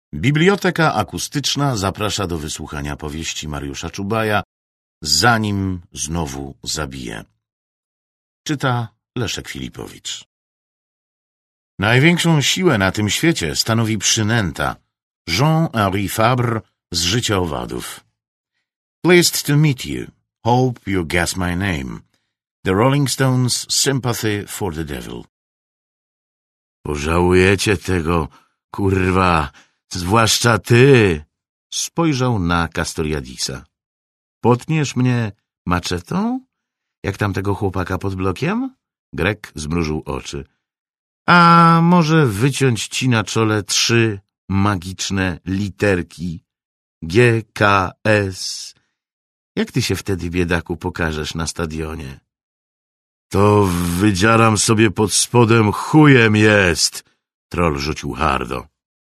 Biblioteka akustyczna zaprasza do wysłuchania powieści Mariusza Czubaja Zanim znowu zabije. Czyta Leszek Filipowicz. Największą siłę na tym świecie stanowi przynęta. Jean-Henri Fabre z Życia owadów. Pleased to meet you. Hope you guess my name. The Rolling Stones' Sympathy for the Devil. Pożałujecie tego, kurwa, zwłaszcza ty. Spojrzał na Castoriadisa. Potniesz mnie maczetą? Jak tamtego chłopaka pod blokiem? Grek zmrużył oczy. A może wyciąć ci na czole 3 magiczne literki G, K, S. Jak ty się wtedy, biedaku, pokażesz na stadionie? To wydzieram sobie pod spodem, chujem jest! Troll rzucił hardo.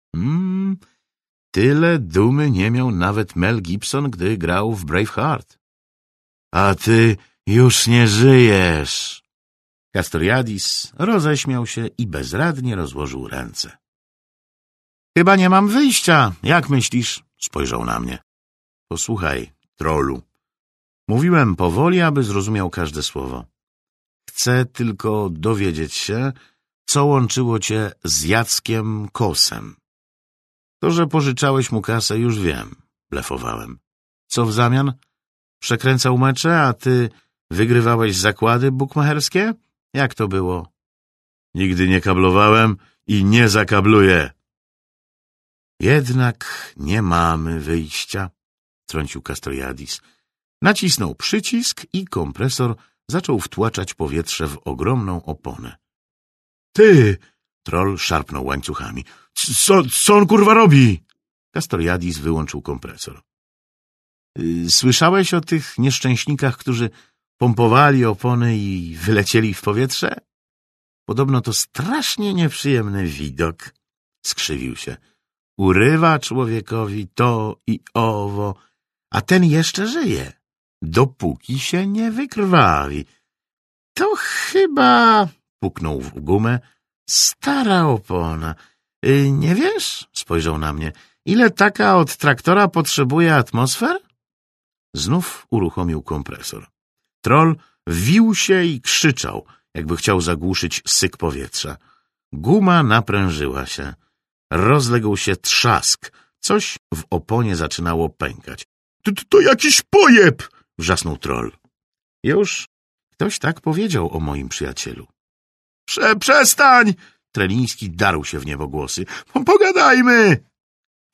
Tyle dumy nie miał nawet Mel Gibson, gdy grał w Braveheart. A ty już nie żyjesz! Castoriadis roześmiał się i bezradnie rozłożył ręce. Chyba nie mam wyjścia, jak myślisz? Spojrzał na mnie. Posłuchaj, trollu. Mówiłem powoli, aby zrozumiał każde słowo. Chcę tylko dowiedzieć się, co łączyło cię z Jackiem Kosem. To, że pożyczałeś mu kasę, już wiem, blefowałem. Co w zamian? Przekręcał mecze, a ty wygrywałeś zakłady bukmacherskie? Jak to było? Nigdy nie kablowałem i nie zakabluję. Jednak nie mamy wyjścia, wtrącił Castoriadis. Nacisnął przycisk i kompresor zaczął wtłaczać powietrze w ogromną oponę. Ty! Troll szarpnął łańcuchami. Co on kurwa robi? Castoriadis wyłączył kompresor. Słyszałeś o tych nieszczęśnikach, którzy pompowali opony i wylecieli w powietrze? Podobno to strasznie nieprzyjemny widok. Skrzywił się. Urywa człowiekowi to i owo, a ten jeszcze żyje, dopóki się nie wykrwawi. To chyba, puknął w gumę, stara opona. Nie wiesz? Spojrzał na mnie. Ile taka od traktora potrzebuje atmosfer? Znów uruchomił kompresor. Troll wił się i krzyczał, jakby chciał zagłuszyć syk powietrza. Guma naprężyła się. Rozległ się trzask. Coś w oponie zaczynało pękać. To jakiś pojeb! Wrzasnął troll. Już ktoś tak powiedział o moim przyjacielu. Przestań! Treliński darł się w niebogłosy. Pogadajmy!